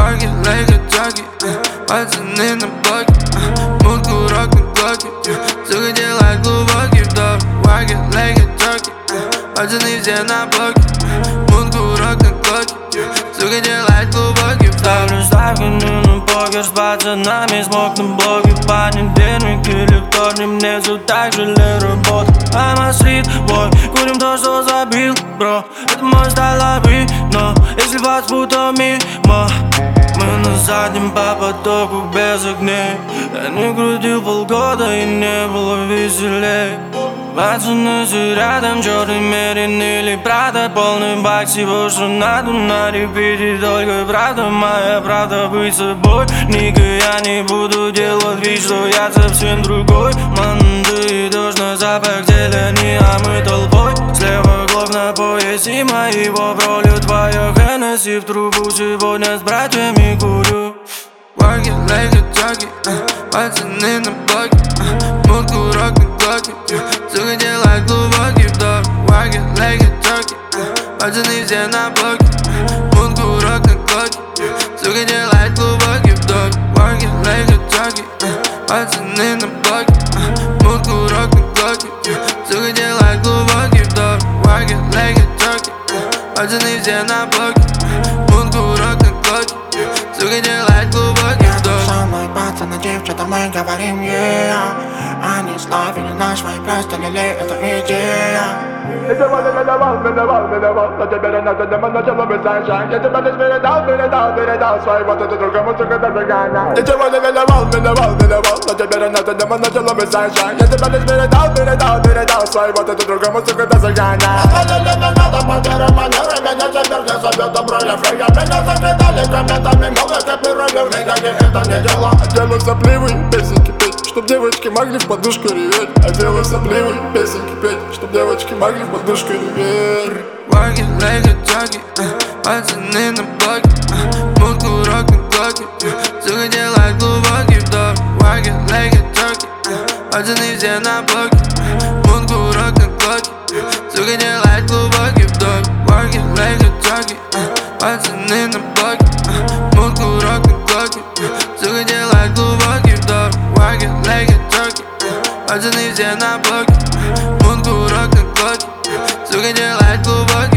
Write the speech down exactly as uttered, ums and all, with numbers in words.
Work it like a jockey, пальцы на блоке, мутку рок на глоке, сука делает глубокий вдох. Work it like a jockey, пацаны все на блоке, мутку рок на глоке, сука делает глубокий вдох. Ставлю ставку на покер с пацанами, смог на блоке. Понедельник или вторник, мне все так же ли работа. I'm a street boy, курим то, что забил, бро. Это мой стайл видно, если вас будто мимо. Мы на заднем по потоку без огней. Я не крутил полгода и не было веселей. Пацаны все рядом, черный мерин или Прада. Полный бак всего, что надо на репите. Только правда, моя правда быть собой. Ника, я не буду делать вид, что я совсем другой. Манды и дождь на запах зелени, а мы толпой. Слева глок на поясе моего пролю. Твоя Хеннесси в трубу, сегодня с братьями курю. Work it like a jockey, пацаны на блоке, мутку рок на глоке, сука делает глубокий вдох. Work it like a jockey, пацаны все на блоке, мутку рок на глоке, сука делает глубокий вдох. Work it like a jockey, пацаны на блоке, мутку рок на глоке, сука делает глубокий вдох. Work it like a jockey, пацаны все на блоке, мутку рок на глоке, сука делает глубокий вдох. Со мной пацаны, девчата, мы говорим yeah. Они славили наш вайб, просто лили эту идею. И сегодня миновал, миновал, миновал, но теперь она днем начала быть sunshine. Я тебя лишь передал, передал, передал свой вот эту другому, сука, зажигания. И сегодня миновал, миновал, миновал, но теперь она днем начала быть sunshine. Я тебя лишь передал, передал, передал свой вот эту другому, сука, зажигания. Не надо потерять манеры, меня теперь не зовет добро я фрея. Меня закидали комментами, мол, это пирожок, никаких это не дело. Делаю сопливый, песенки петь, чтоб девочки могли в подушку реветь. А делаю сопливый, песенки петь, чтоб девочки могли в подушку реветь. Work it like a jockey, пацаны на блоке, мутку рок на глоке, сука делает глубокий вдох. Work it like a jockey, пацаны все на блоке, мутку рок на глоке, сука делает глубокий вдох. Work it like a jockey, пацаны на блоке, мутку рок на глоке, сука делает глубокий вдох. Work it like a jockey, пацаны все на блоке, мутку рок на глоке, сука делает глубокий.